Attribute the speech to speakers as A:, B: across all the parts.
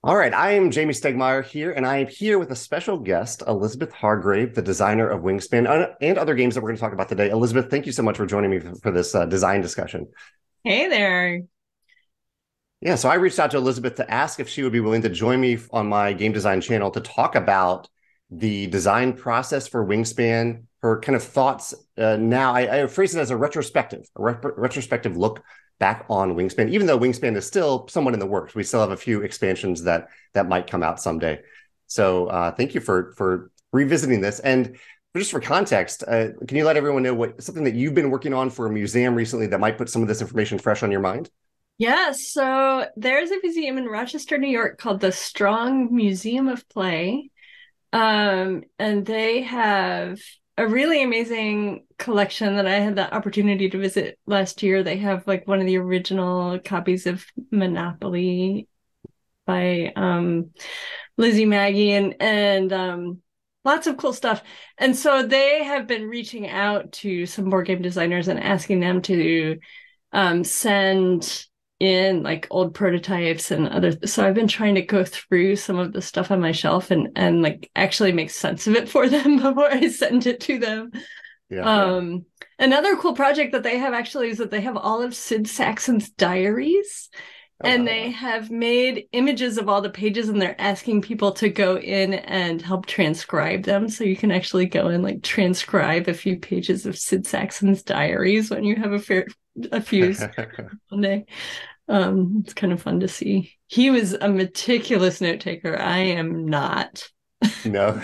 A: All right, I am Jamie Stegmeyer here, and I am here with a special guest, Elizabeth Hargrave, the designer of Wingspan and other games that we're going to talk about today. Elizabeth, thank you so much for joining me for this design discussion.
B: Hey there.
A: Yeah, so I reached out to Elizabeth to ask if she would be willing to join me on my game design channel to talk about the design process for Wingspan, her kind of thoughts. Now, I phrase it as a retrospective look back on Wingspan, even though Wingspan is still somewhat in the works. We still have a few expansions that might come out someday. So thank you for revisiting this. And just for context, can you let everyone know what something that you've been working on for a museum recently that might put some of this information fresh on your mind?
B: Yeah, so there's a museum in Rochester, New York called the Strong Museum of Play. And they have a really amazing collection that I had the opportunity to visit last year. They have like one of the original copies of Monopoly by Lizzie Magie and lots of cool stuff. And so they have been reaching out to some board game designers and asking them to send in like old prototypes and other. So I've been trying to go through some of the stuff on my shelf and like actually make sense of it for them before I send it to them.
A: Yeah.
B: Um, Another cool project that they have actually is that they have all of Sid Sackson's diaries.
A: Oh,
B: And
A: wow.
B: they have made images of all the pages and they're asking people to go in and help transcribe them. So you can actually go and like transcribe a few pages of Sid Sackson's diaries when you have a few one day. It's kind of fun to see. He was a meticulous note taker. I am not.
A: No.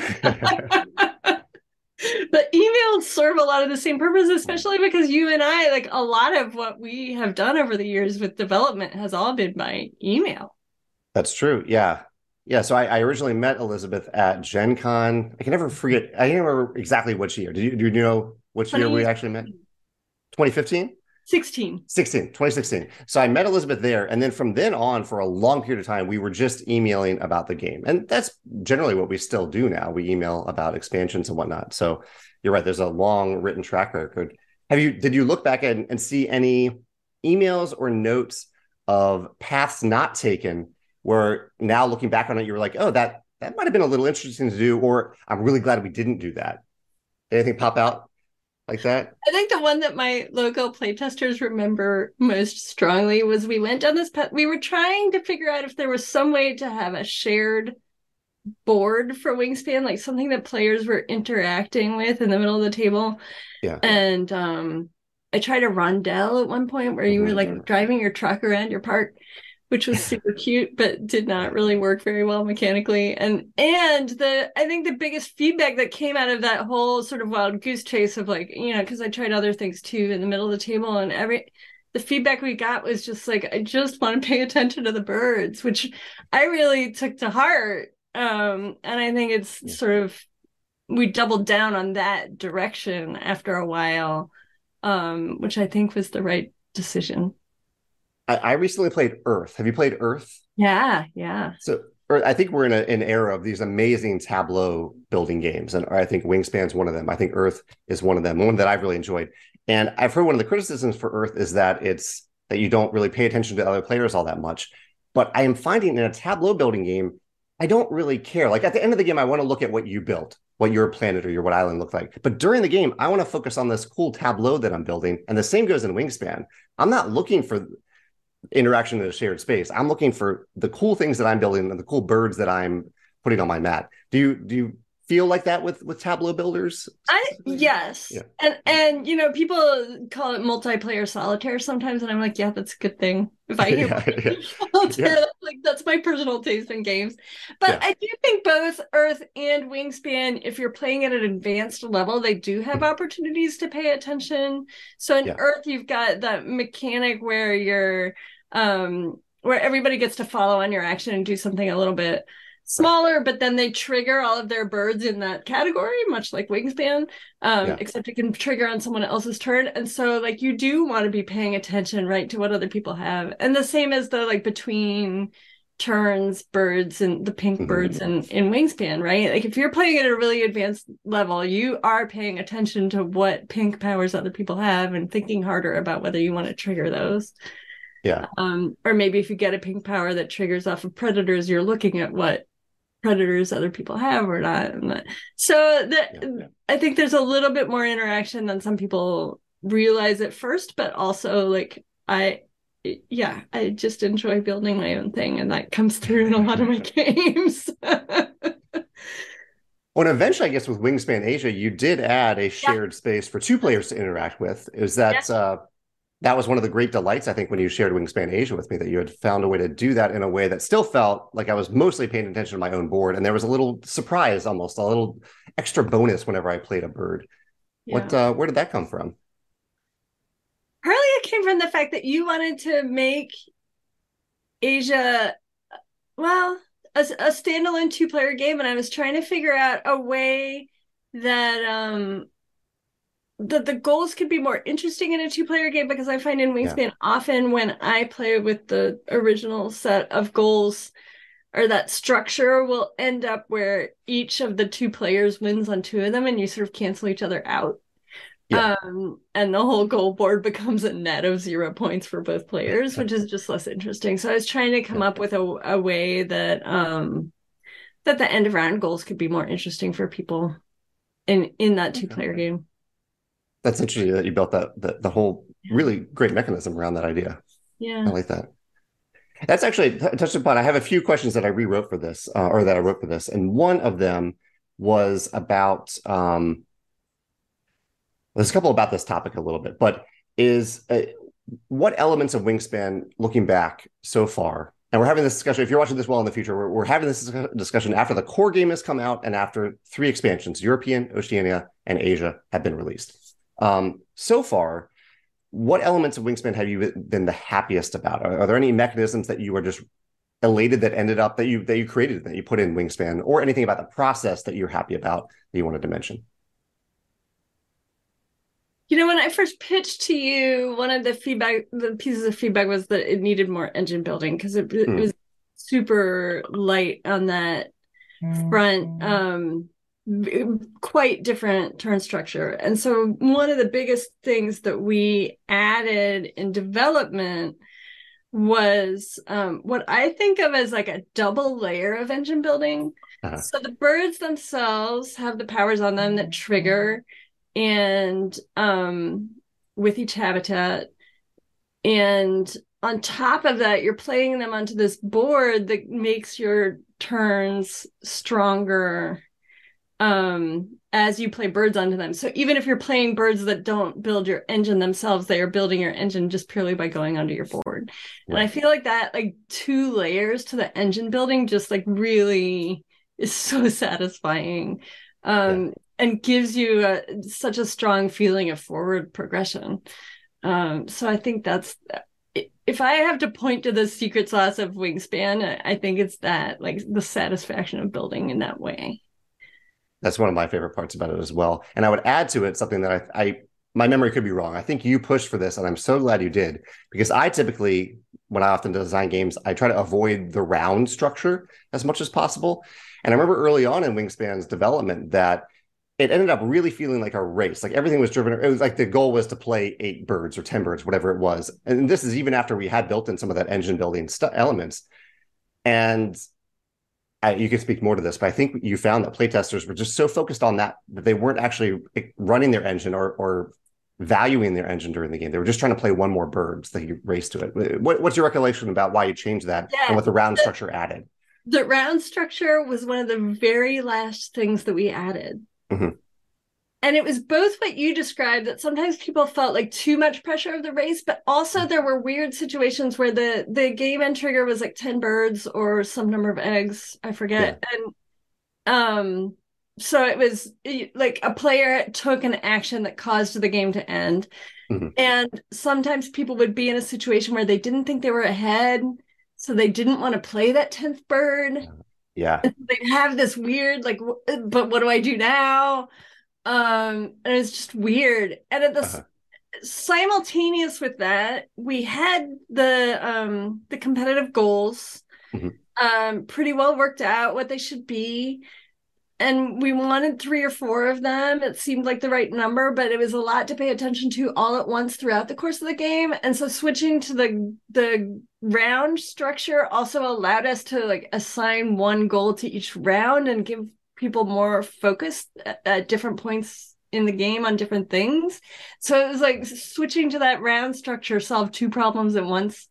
B: But emails serve a lot of the same purpose, especially because you and I, like a lot of what we have done over the years with development has all been by email.
A: That's true. Yeah. Yeah. So I originally met Elizabeth at Gen Con. I can never forget. I can't remember exactly which year. Do you know which year we actually met? 2015?
B: 2016.
A: 2016. So I met Elizabeth there. And then from then on, for a long period of time, we were just emailing about the game. And that's generally what we still do now. We email about expansions and whatnot. So you're right. There's a long written track record. Did you look back and see any emails or notes of paths not taken where now looking back on it, you were like, oh, that might have been a little interesting to do, or I'm really glad we didn't do that. Anything pop out like that?
B: I think the one that my local playtesters remember most strongly was we went down this path. We were trying to figure out if there was some way to have a shared board for Wingspan, like something that players were interacting with in the middle of the table.
A: Yeah.
B: And I tried a rondel at one point where you were like driving your truck around your park, which was super cute, but did not really work very well mechanically. And the I think the biggest feedback that came out of that whole sort of wild goose chase of like, because I tried other things too in the middle of the table and the feedback we got was just like, I just want to pay attention to the birds, which I really took to heart. And I think it's sort of we doubled down on that direction after a while, which I think was the right decision.
A: I recently played Earth. Have you played Earth?
B: Yeah, yeah.
A: So I think we're in an era of these amazing tableau building games, and I think Wingspan's one of them. I think Earth is one of them, one that I've really enjoyed. And I've heard one of the criticisms for Earth is that that you don't really pay attention to other players all that much. But I am finding in a tableau building game, I don't really care. Like at the end of the game, I want to look at what you built, what your planet or your what island looked like. But during the game, I want to focus on this cool tableau that I'm building. And the same goes in Wingspan. I'm not looking for interaction in a shared space. I'm looking for the cool things that I'm building and the cool birds that I'm putting on my mat. Do you feel like that with Tableau builders?
B: Yes.
A: Yeah.
B: And people call it multiplayer solitaire sometimes, and I'm like, yeah, that's a good thing. If I hear
A: Yeah, yeah,
B: solitaire,
A: yeah,
B: like that's my personal taste in games. But
A: yeah.
B: I do think both Earth and Wingspan, if you're playing at an advanced level, they do have opportunities to pay attention. So in
A: Yeah.
B: Earth, you've got that mechanic where where everybody gets to follow on your action and do something a little bit
A: Right.
B: smaller, but then they trigger all of their birds in that category, much like Wingspan,
A: Yeah.
B: except it can trigger on someone else's turn. And so, like, you do want to be paying attention, right, to what other people have. And the same as the, like, between turns birds and the pink birds
A: Mhm.
B: in Wingspan, right? Like, if you're playing at a really advanced level, you are paying attention to what pink powers other people have and thinking harder about whether you want to trigger those.
A: Yeah.
B: Or maybe if you get a pink power that triggers off of predators, you're looking at what predators other people have or not. So I think there's a little bit more interaction than some people realize at first, but also like I just enjoy building my own thing, and that comes through in a lot of my games.
A: Well, and eventually, I guess with Wingspan Asia, you did add a
B: Yeah.
A: shared space for two players to interact with. Is that
B: Yeah.
A: that was one of the great delights, I think, when you shared Wingspan Asia with me, that you had found a way to do that in a way that still felt like I was mostly paying attention to my own board, and there was a little surprise, almost a little extra bonus whenever I played a bird. What
B: Yeah.
A: where did that come from?
B: Partly it came from the fact that you wanted to make Asia, well, a standalone two-player game, and I was trying to figure out a way that that the goals could be more interesting in a two-player game, because I find in
A: Yeah.
B: Wingspan often when I play with the original set of goals, or that structure will end up where each of the two players wins on two of them and you sort of cancel each other out.
A: Yeah.
B: And the whole goal board becomes a net of 0 points for both players, which is just less interesting. So I was trying to come
A: Yeah.
B: up with a way that that the end of round goals could be more interesting for people in that two-player game.
A: That's interesting that you built the whole really great mechanism around that idea. I
B: Yeah.
A: like that. That's actually touched upon. I have a few questions that I rewrote for this, or that I wrote for this, and one of them was about. There's a couple about this topic a little bit, but is what elements of Wingspan, looking back so far, and we're having this discussion. If you're watching this well in the future, we're having this discussion after the core game has come out and after 3 expansions, European, Oceania, and Asia, have been released. So far, what elements of Wingspan have you been the happiest about? Are there any mechanisms that you are just elated that ended up that you created, that you put in Wingspan, or anything about the process that you're happy about that you wanted to mention?
B: You know, when I first pitched to you, one of the pieces of feedback was that it needed more engine building, because it was super light on that front. Quite different turn structure. And so one of the biggest things that we added in development was what I think of as like a double layer of engine building.
A: Uh-huh.
B: So the birds themselves have the powers on them that trigger, and with each habitat. And on top of that, you're playing them onto this board that makes your turns stronger as you play birds onto them. So even if you're playing birds that don't build your engine themselves, they are building your engine just purely by going onto your board. Yeah. And I feel like that, like, 2 layers to the engine building just like really is so satisfying. And gives you such a strong feeling of forward progression. So I think that's, if I have to point to the secret sauce of Wingspan, I think it's that, like, the satisfaction of building in that way.
A: That's one of my favorite parts about it as well. And I would add to it something that I my memory could be wrong. I think you pushed for this, and I'm so glad you did, because I typically, when I often design games, I try to avoid the round structure as much as possible. And I remember early on in Wingspan's development that it ended up really feeling like a race. Like everything was driven. It was like the goal was to play 8 birds or 10 birds, whatever it was. And this is even after we had built in some of that engine building elements. And you can speak more to this, but I think you found that playtesters were just so focused on that they weren't actually running their engine or valuing their engine during the game. They were just trying to play one more bird so they could race to it. What's your recollection about why you changed that and what the round structure added?
B: The round structure was one of the very last things that we added.
A: Mm-hmm.
B: And it was both what you described, that sometimes people felt like too much pressure of the race, but also there were weird situations where the game end trigger was like 10 birds or some number of eggs, I forget. Yeah. And so it was like a player took an action that caused the game to end. Mm-hmm. And sometimes people would be in a situation where they didn't think they were ahead, so they didn't want to play that 10th bird.
A: Yeah.
B: And they'd have this weird, like, but what do I do now? And it's just weird. And at the simultaneous with that, we had the competitive goals pretty well worked out, what they should be. and we wanted 3 or 4 of them. It seemed like the right number, but it was a lot to pay attention to all at once throughout the course of the game. And so switching to the round structure also allowed us to like assign one goal to each round and give people more focus at different points in the game on different things. So it was like switching to that round structure solved 2 problems at once.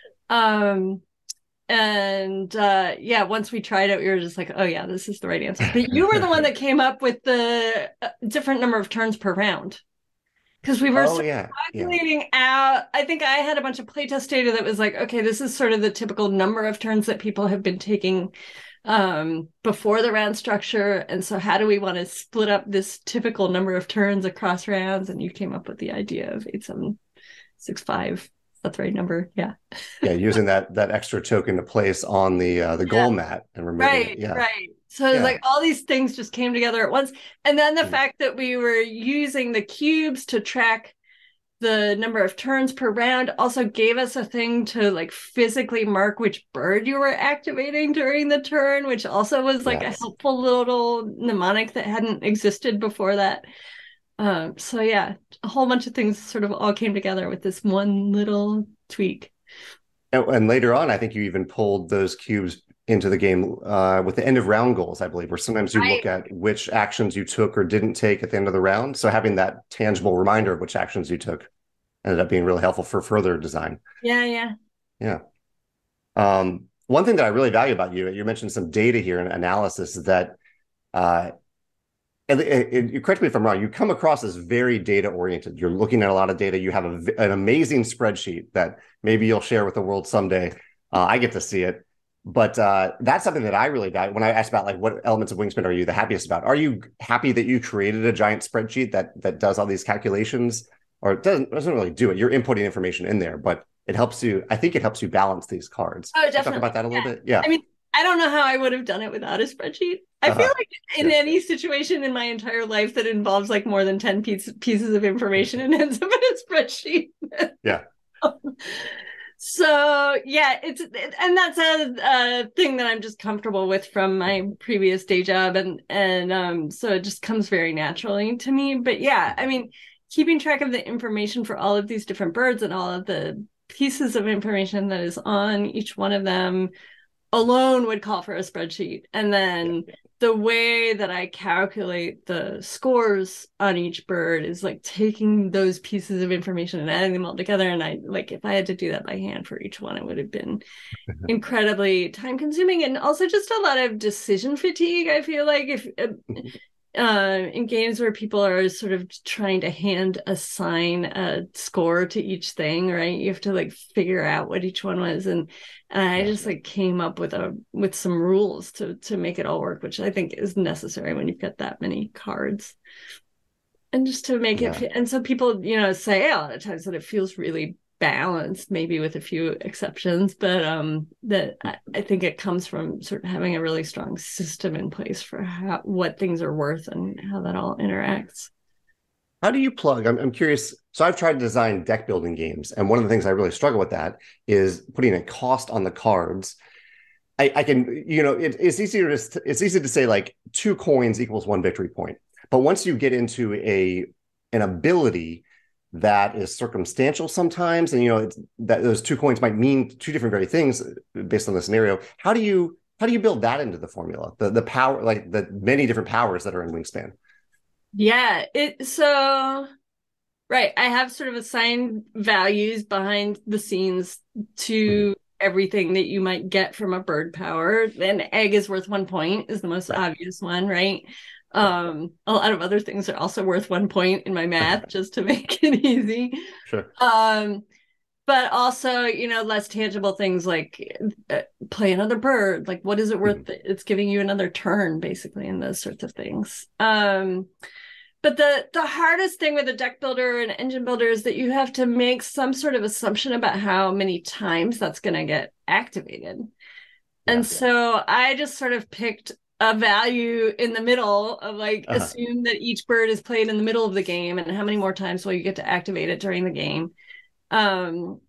B: Yeah, once we tried it, we were just like, oh yeah, this is the right answer. But you were the one that came up with the different number of turns per round, because we were calculating out. I think I had a bunch of playtest data that was like, okay, this is sort of the typical number of turns that people have been taking before the round structure, and so how do we want to split up this typical number of turns across rounds? And you came up with the idea of 8765. That's the right number. Yeah.
A: Yeah, using that extra token to place on the goal mat and removing it. Yeah.
B: Right. So it's like all these things just came together at once. And then the fact that we were using the cubes to track the number of turns per round also gave us a thing to like physically mark which bird you were activating during the turn, which also was like a helpful little mnemonic that hadn't existed before that. So yeah, a whole bunch of things sort of all came together with this one little tweak.
A: And later on, I think you even pulled those cubes into the game with the end of round goals, I believe, where sometimes you look at which actions you took or didn't take at the end of the round. So having that tangible reminder of which actions you took ended up being really helpful for further design.
B: Yeah.
A: One thing that I really value about you mentioned some data here and analysis that and you correct me if I'm wrong, you come across as very data oriented. You're looking at a lot of data. You have an amazing spreadsheet that maybe you'll share with the world someday. I get to see it. But that's something that I really value. When I asked about like what elements of Wingspan are you the happiest about? Are you happy that you created a giant spreadsheet that does all these calculations? Or it doesn't really do it. You're inputting information in there, but it helps you. I think it helps you balance these cards.
B: Oh, definitely.
A: Talk about that a little bit. Yeah.
B: I mean, I don't know how I would have done it without a spreadsheet. I feel like in any situation in my entire life that involves like more than 10 pieces of information, it ends up in a spreadsheet.
A: Yeah.
B: So yeah, and that's a thing that I'm just comfortable with from my previous day job, and so it just comes very naturally to me. But yeah, I mean, keeping track of the information for all of these different birds and all of the pieces of information that is on each one of them alone would call for a spreadsheet. And then the way that I calculate the scores on each bird is like taking those pieces of information and adding them all together. And I like, if I had to do that by hand for each one, it would have been incredibly time consuming and also just a lot of decision fatigue. I feel like if in games where people are sort of trying to hand assign a score to each thing, right? You have to like figure out what each one was, and I just like came up with some rules to make it all work, which I think is necessary when you've got that many cards, and just to make it. And so people, say a lot of times that it feels really balanced, maybe with a few exceptions, but that I think it comes from sort of having a really strong system in place for what things are worth and how that all interacts.
A: How do you plug? I'm curious. So I've tried to design deck building games, and one of the things I really struggle with that is putting a cost on the cards. I can, it's easy to say like 2 coins equals 1 victory point, but once you get into an ability that is circumstantial sometimes, and that those 2 coins might mean 2 different very things based on the scenario. How do you build that into the formula? The power, like the many different powers that are in Wingspan.
B: Yeah, right. I have sort of assigned values behind the scenes to everything that you might get from a bird power. An egg is worth 1 point is the most obvious one, right? A lot of other things are also worth 1 point in my math just to make it easy.
A: Sure.
B: But also, less tangible things like play another bird. Like, what is it worth? It's giving you another turn, basically, and those sorts of things. But the hardest thing with a deck builder and engine builder is that you have to make some sort of assumption about how many times that's going to get activated. And so I just sort of picked a value in the middle of like assume that each bird is played in the middle of the game and how many more times will you get to activate it during the game.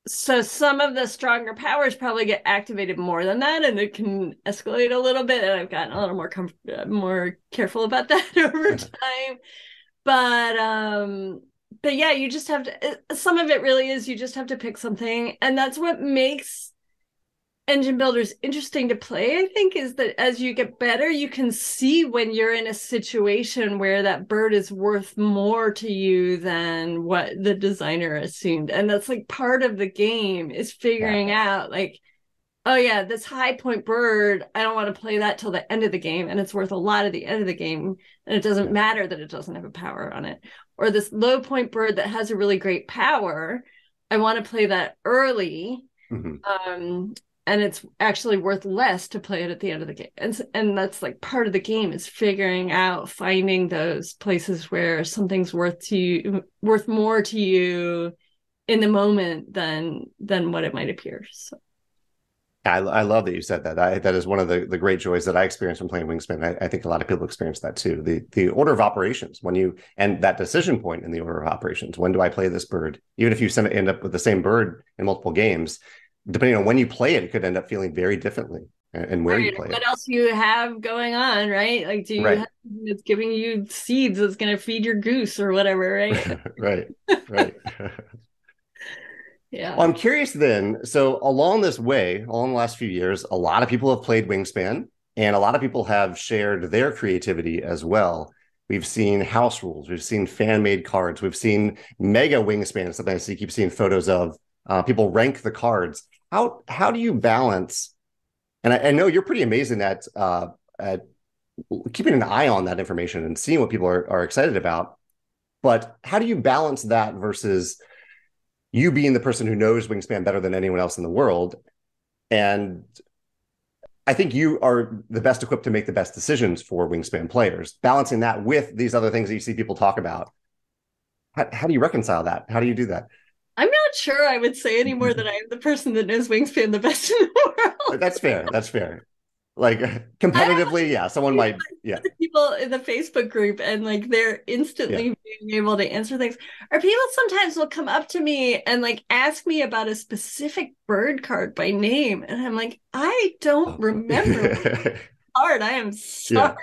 B: So some of the stronger powers probably get activated more than that, and it can escalate a little bit. And I've gotten a little more careful about that over time. But yeah, you just have to. Some of it really is you just have to pick something, and that's what makes engine builders interesting to play, I think, is that as you get better, you can see when you're in a situation where that bird is worth more to you than what the designer assumed. And that's like part of the game is figuring out like, oh yeah, this high point bird, I don't want to play that till the end of the game, and it's worth a lot at the end of the game, and it doesn't matter that it doesn't have a power on it. Or this low point bird that has a really great power, I want to play that early. Mm-hmm. And it's actually worth less to play it at the end of the game. And that's like part of the game is figuring out, finding those places where something's worth more to you in the moment than what it might appear. So
A: I love that you said that. That is one of the great joys that I experience from playing Wingspan. I think a lot of people experience that too. The order of operations, and that decision point in the order of operations. When do I play this bird? Even if you end up with the same bird in multiple games, depending on when you play it, it could end up feeling very differently and where you play it.
B: What else you have going on, right? Like, do you have something that's giving you seeds that's going to feed your goose or whatever, right?
A: right.
B: Yeah.
A: Well, I'm curious then. So along the last few years, a lot of people have played Wingspan, and a lot of people have shared their creativity as well. We've seen house rules. We've seen fan-made cards. We've seen mega Wingspan, something I keep seeing photos of. People rank the cards. How do you balance? And I know you're pretty amazing at keeping an eye on that information and seeing what people are excited about. But how do you balance that versus you being the person who knows Wingspan better than anyone else in the world? And I think you are the best equipped to make the best decisions for Wingspan players. Balancing that with these other things that you see people talk about. How do you reconcile that? How do you do that?
B: I'm not sure I would say anymore that I am the person that knows Wingspan the best in the world.
A: That's fair. Like competitively, yeah, someone might, yeah.
B: People in the Facebook group and like they're instantly being able to answer things. Or people sometimes will come up to me and like ask me about a specific bird card by name. And I'm like, I don't remember card. I am sorry.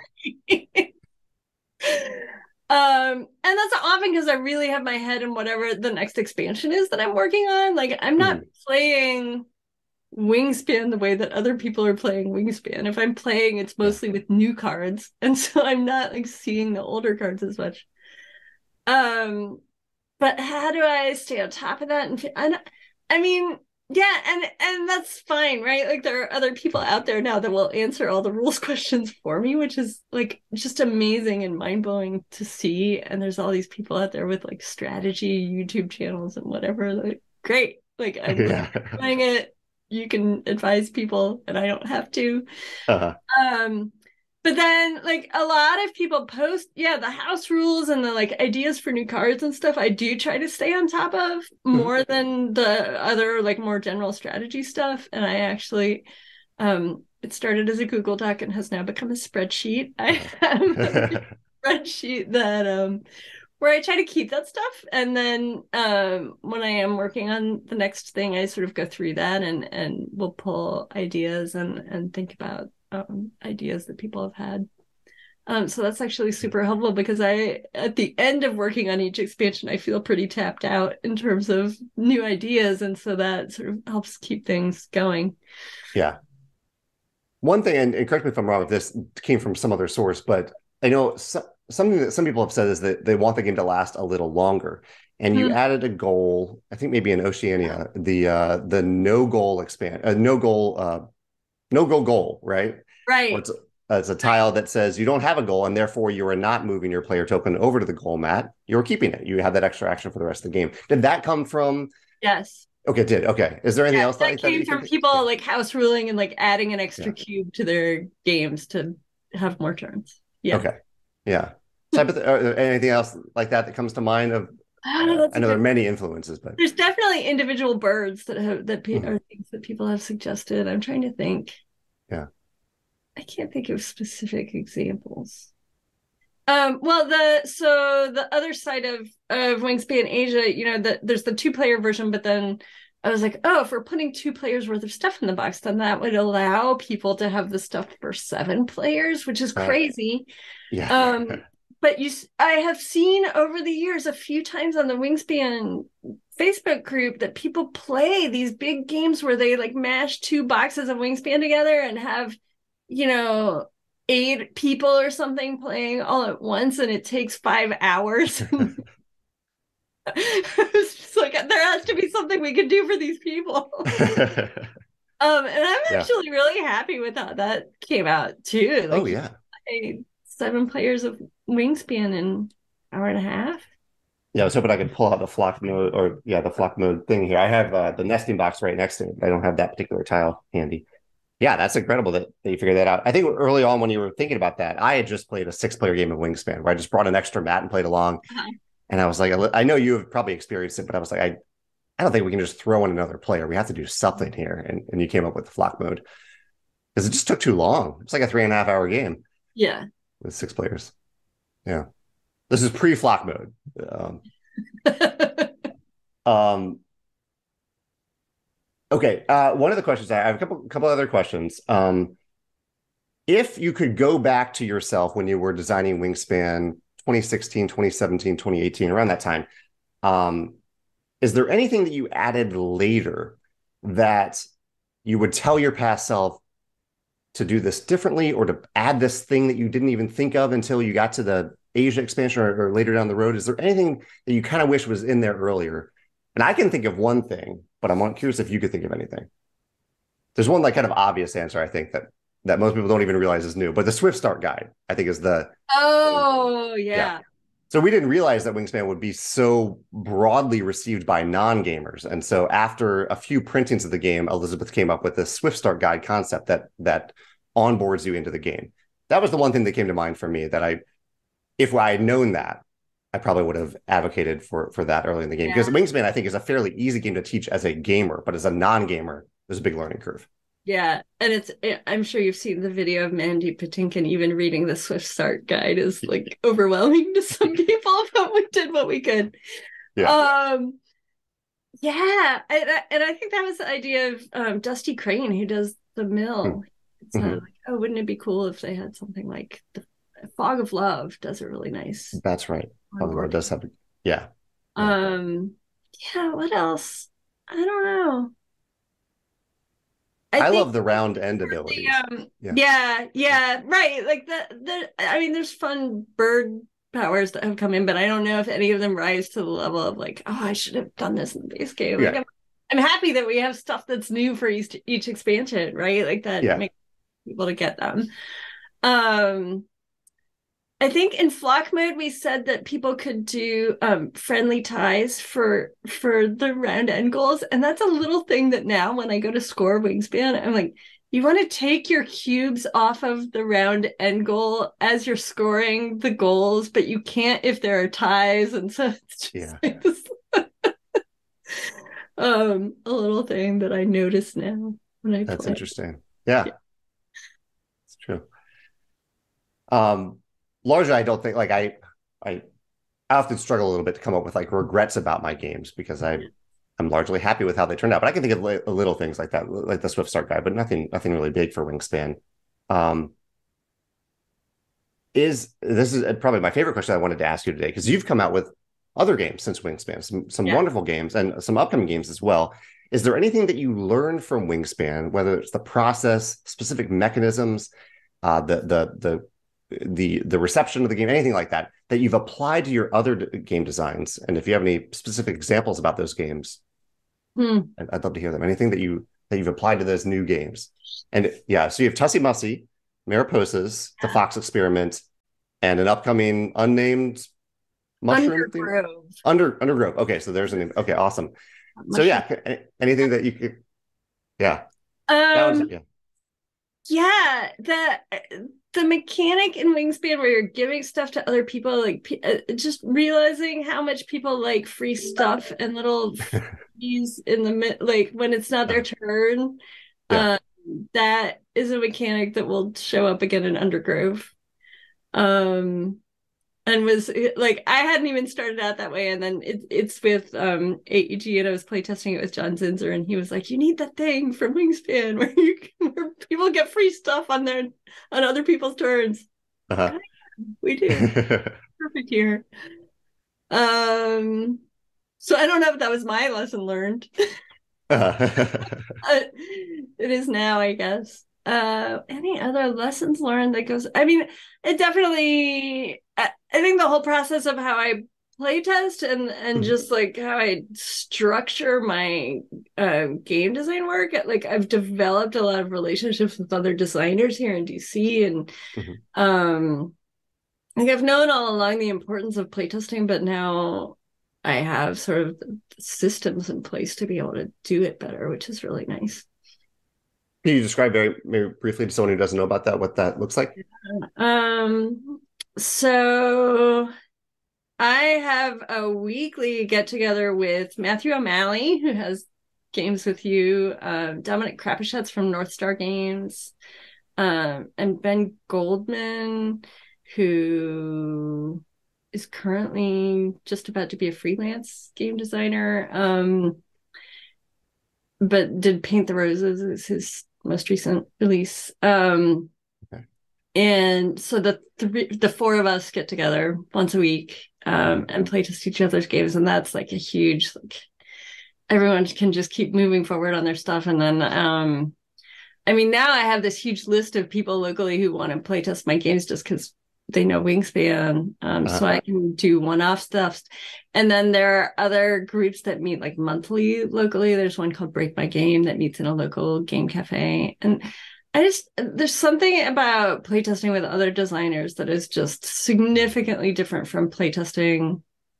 B: And that's often because I really have my head in whatever the next expansion is that I'm working on. Like I'm not playing Wingspan the way that other people are playing Wingspan. If I'm playing, it's mostly with new cards, and so I'm not like seeing the older cards as much. But how do I stay on top of that? And I mean, yeah, and that's fine, right? Like there are other people out there now that will answer all the rules questions for me, which is like just amazing and mind-blowing to see. And there's all these people out there with like strategy YouTube channels and whatever. Like, great. Like I'm playing it. You can advise people and I don't have to. But then like a lot of people post the house rules and the like ideas for new cards and stuff. I do try to stay on top of more than the other like more general strategy stuff. And I actually it started as a Google Doc and has now become a spreadsheet. I have a spreadsheet that where I try to keep that stuff. And then when I am working on the next thing, I sort of go through that and we'll pull ideas and think about ideas that people have had. So that's actually super helpful because at the end of working on each expansion, I feel pretty tapped out in terms of new ideas. And so that sort of helps keep things going.
A: Yeah. One thing, and correct me if I'm wrong, if this came from some other source, but I know something that some people have said is that they want the game to last a little longer. And you added a goal, I think maybe in Oceania, the no goal goal, right?
B: Right.
A: It's a tile that says you don't have a goal, and therefore you are not moving your player token over to the goal mat. You're keeping it. You have that extra action for the rest of the game. Did that come from?
B: Yes.
A: Okay, it did. Okay. Is there anything else
B: that came from people like house ruling and like adding an extra cube to their games to have more turns? Yeah.
A: Okay. Yeah. Anything else like that comes to mind of? I know there are many influences, but
B: there's definitely individual birds that are things that people have suggested. I'm trying to think.
A: Yeah.
B: I can't think of specific examples. Well, the other side of Wingspan Asia, there's the 2-player version, but then I was like, oh, if we're putting 2 players worth of stuff in the box, then that would allow people to have the stuff for 7 players, which is crazy.
A: Yeah.
B: Um, but I have seen over the years a few times on the Wingspan Facebook group that people play these big games where they like mash 2 boxes of Wingspan together and have, you know, 8 people or something playing all at once, and it takes 5 hours. It's just like there has to be something we can do for these people. And I'm
A: Yeah.
B: actually really happy with how that came out too.
A: Oh
B: Like
A: yeah.
B: 7 players of Wingspan in an hour and a half.
A: Yeah, I was hoping I could pull out the flock mode or yeah, the flock mode thing here. I have the nesting box right next to it. I don't have that particular tile handy. Yeah, that's incredible that you figured that out. I think early on when you were thinking about that, I had just played a 6-player game of Wingspan where I just brought an extra mat and played along.
B: Uh-huh.
A: And I was like, I know you have probably experienced it, but I was like, I don't think we can just throw in another player. We have to do something here. And you came up with the flock mode because it just took too long. It's like a 3.5 hour game
B: Yeah.
A: with 6 players. Yeah. This is pre-flock mode. Um, okay. One of the questions I have a couple other questions. If you could go back to yourself when you were designing Wingspan 2016, 2017, 2018, around that time, is there anything that you added later that you would tell your past self to do this differently or to add this thing that you didn't even think of until you got to the Asia expansion or later down the road? Is there anything that you kind of wish was in there earlier? And I can think of one thing, but I'm curious if you could think of anything. There's one like kind of obvious answer, I think, that most people don't even realize is new, but the Swift Start guide, I think, is the
B: Oh,
A: yeah.
B: yeah.
A: So we didn't realize that Wingspan would be so broadly received by non-gamers. And so after a few printings of the game, Elizabeth came up with this Swift Start guide concept that onboards you into the game. That was the one thing that came to mind for me that if I had known that, I probably would have advocated for that early in the game.
B: Yeah.
A: Because Wingspan, I think, is a fairly easy game to teach as a gamer, but as a non-gamer, there's a big learning curve.
B: Yeah, and I'm sure you've seen the video of Mandy Patinkin even reading the Swift Start guide is like overwhelming to some people, but we did what we could.
A: Yeah.
B: Yeah, and I think that was the idea of Dusty Crane, who does the mill. It's
A: Mm-hmm.
B: like, oh, wouldn't it be cool if they had something like the Fog of Love does a really nice.
A: That's right. Although it does have, yeah.
B: Yeah, what else? I don't know.
A: I
B: think
A: love the round end abilities.
B: yeah, right. Like I mean, there's fun bird powers that have come in, but I don't know if any of them rise to the level of like, oh, I should have done this in the base game. Like, I'm happy that we have stuff that's new for each expansion, right? Like that makes people to get them. I think in flock mode we said that people could do friendly ties for the round end goals, and that's a little thing that now when I go to score Wingspan, I'm like, you want to take your cubes off of the round end goal as you're scoring the goals, but you can't if there are ties, and so it's just like this, a little thing that I notice now when I
A: That's
B: play.
A: interesting. Yeah, it's true. Largely, I don't think like I often struggle a little bit to come up with like regrets about my games because I'm largely happy with how they turned out. But I can think of little things like that, like the Swift Start guide, but nothing really big for Wingspan. This is probably my favorite question I wanted to ask you today because you've come out with other games since Wingspan, some wonderful games and some upcoming games as well. Is there anything that you learned from Wingspan, whether it's the process, specific mechanisms, the reception of the game, anything like that you've applied to your other game designs? And if you have any specific examples about those games, I'd love to hear them. Anything that you've applied to those new games. And so you have Tussie Mussy, Mariposas, The Fox Experiment, and an upcoming unnamed mushroom Undergrove. Okay, so there's a name. Okay, awesome. So anything that you could
B: the mechanic in Wingspan where you're giving stuff to other people, like just realizing how much people like free stuff and little freeze in the like when it's not their turn. That is a mechanic that will show up again in Undergrove. and was like, I hadn't even started out that way. And then it's with AEG, and I was playtesting it with John Zinzer, and he was like, you need that thing from Wingspan where people get free stuff on other people's turns.
A: Uh-huh.
B: We do. Perfect here. So I don't know if that was my lesson learned. It is now, I guess. Any other lessons learned that goes, I mean, it definitely, I think the whole process of how I play test and just like how I structure my game design work, like I've developed a lot of relationships with other designers here in DC, and like I've known all along the importance of playtesting, but now I have sort of systems in place to be able to do it better, which is really nice.
A: Can you describe very briefly to someone who doesn't know about that, what that looks like?
B: So I have a weekly get together with Matthew O'Malley, who has games with you, Dominic Krapichetz from North Star Games, and Ben Goldman, who is currently just about to be a freelance game designer, but did Paint the Roses as his most recent release. Okay. And so the four of us get together once a week and play test each other's games, and that's like a huge, like, everyone can just keep moving forward on their stuff. And then I mean, now I have this huge list of people locally who want to play test my games just because they know Wingspan, so I can do one-off stuff. And then there are other groups that meet like monthly locally. There's one called Break My Game that meets in a local game cafe. And there's something about playtesting with other designers that is just significantly different from playtesting,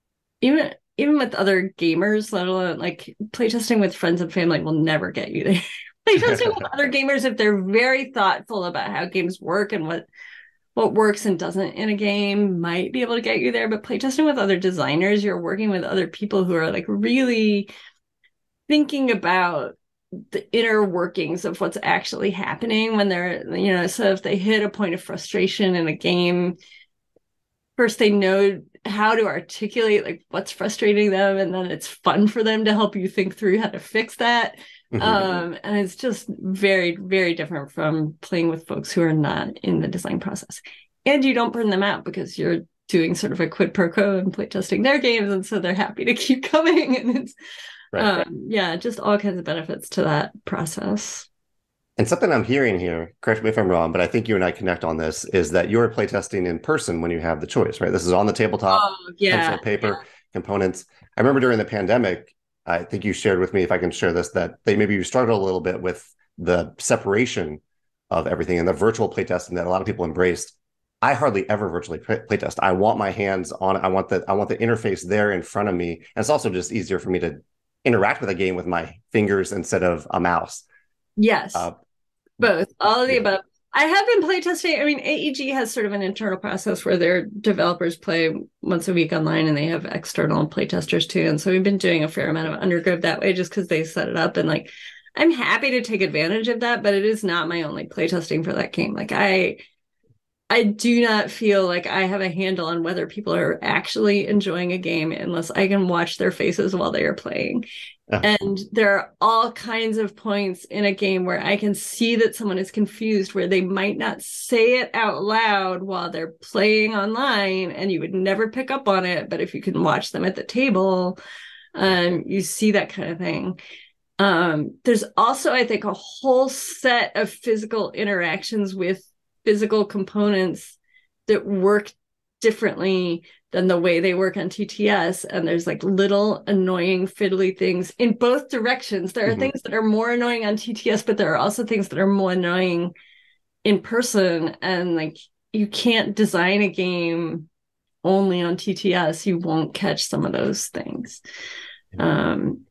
B: even with other gamers, let alone like playtesting with friends and family will never get you there. Playtesting with other gamers, if they're very thoughtful about how games work and what works and doesn't in a game, might be able to get you there. But playtesting with other designers, you're working with other people who are like really thinking about the inner workings of what's actually happening when they're, so if they hit a point of frustration in a game, first they know how to articulate like what's frustrating them, and then it's fun for them to help you think through how to fix that. And it's just very, very different from playing with folks who are not in the design process. And you don't burn them out because you're doing sort of a quid pro quo and playtesting their games, and so they're happy to keep coming. And it's right. Yeah, just all kinds of benefits to that process.
A: And something I'm hearing here, correct me if I'm wrong, but I think you and I connect on this, is that you're playtesting in person when you have the choice, right? This is on the tabletop, pencil, paper, components. I remember during the pandemic, I think you shared with me, if I can share this, that maybe you struggled a little bit with the separation of everything and the virtual playtesting that a lot of people embraced. I hardly ever virtually playtest. I want my hands on it. I want the interface there in front of me. And it's also just easier for me to interact with a game with my fingers instead of a mouse.
B: Yes, both, all of the above. I have been playtesting. I mean, AEG has sort of an internal process where their developers play once a week online, and they have external playtesters too. And so we've been doing a fair amount of undergrowth that way just because they set it up. And like, I'm happy to take advantage of that, but it is not my only playtesting for that game. Like I do not feel like I have a handle on whether people are actually enjoying a game unless I can watch their faces while they are playing. And there are all kinds of points in a game where I can see that someone is confused, where they might not say it out loud while they're playing online, and you would never pick up on it. But if you can watch them at the table, you see that kind of thing. There's also, I think, a whole set of physical interactions with physical components that work differently than the way they work on TTS. And there's like little annoying fiddly things in both directions. There are things that are more annoying on TTS, but there are also things that are more annoying in person. And like, you can't design a game only on TTS. You won't catch some of those things. And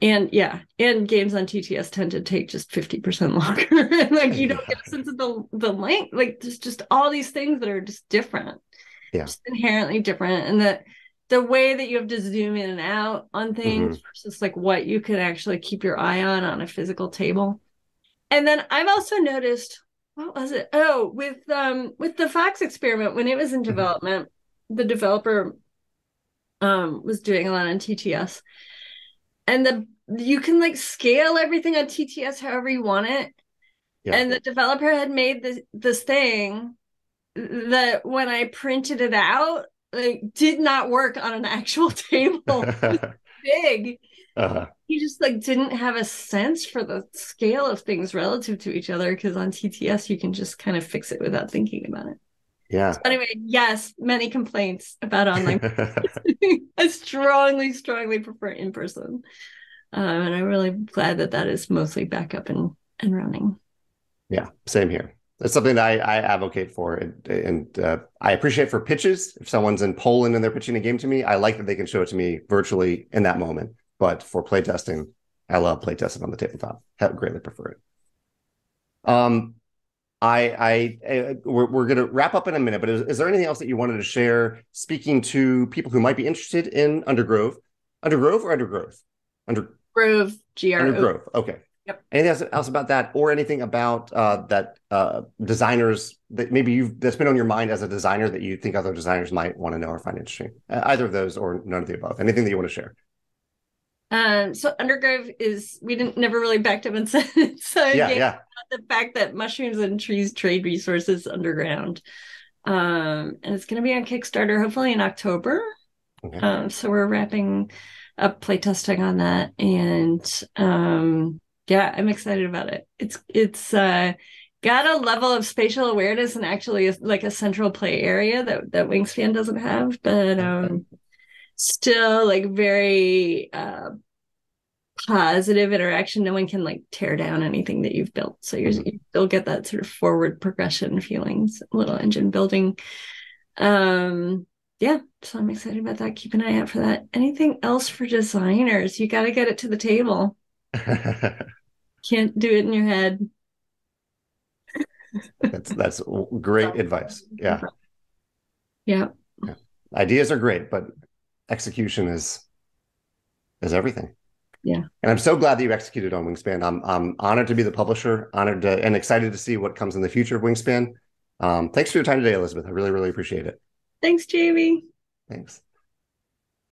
B: games on TTS tend to take just 50% longer. And like, you don't get a sense of the length. Like, there's just all these things that are just different. Just inherently different. And the way that you have to zoom in and out on things versus like what you can actually keep your eye on a physical table. And then I've also noticed, what was it? Oh, with the Fox experiment, when it was in development, the developer was doing a lot on TTS, and you can like scale everything on TTS however you want it.
A: Yeah.
B: And the developer had made this thing that when I printed it out, like did not work on an actual table. Big.
A: Uh-huh.
B: He just like didn't have a sense for the scale of things relative to each other, because on TTS you can just kind of fix it without thinking about it.
A: Yeah.
B: So anyway, yes, many complaints about online. I strongly, strongly prefer in person. And I'm really glad that that is mostly back up and running.
A: Yeah, same here. It's something that I advocate for, and I appreciate for pitches. If someone's in Poland and they're pitching a game to me, I like that they can show it to me virtually in that moment. But for playtesting, I love playtesting on the tabletop. I greatly prefer it. We're going to wrap up in a minute, but is there anything else that you wanted to share, speaking to people who might be interested in Undergrove or Undergrowth?
B: Grove, GRO.
A: Undergrove. Okay.
B: Yep.
A: Anything else about that, or anything about that designers that maybe that's been on your mind as a designer that you think other designers might want to know or find interesting? Either of those or none of the above. Anything that you want to share?
B: So Undergrove we didn't never really backed up and said it's a game about the fact that mushrooms and trees trade resources underground. And it's going to be on Kickstarter hopefully in October. Okay. So we're wrapping up playtesting on that, and yeah, I'm excited about it. It's got a level of spatial awareness and actually like a central play area that Wingspan doesn't have, but still like very positive interaction. No one can like tear down anything that you've built, so you still get that sort of forward progression feelings, little engine building. Yeah, so I'm excited about that. Keep an eye out for that. Anything else for designers? You got to get it to the table. Can't do it in your head.
A: That's great advice. Yeah. Ideas are great, but execution is everything.
B: Yeah.
A: And I'm so glad that you executed on Wingspan. I'm honored to be the publisher, honored to, and excited to see what comes in the future of Wingspan. Thanks for your time today, Elizabeth. I really, really appreciate it.
B: Thanks, Jamie.
A: Thanks.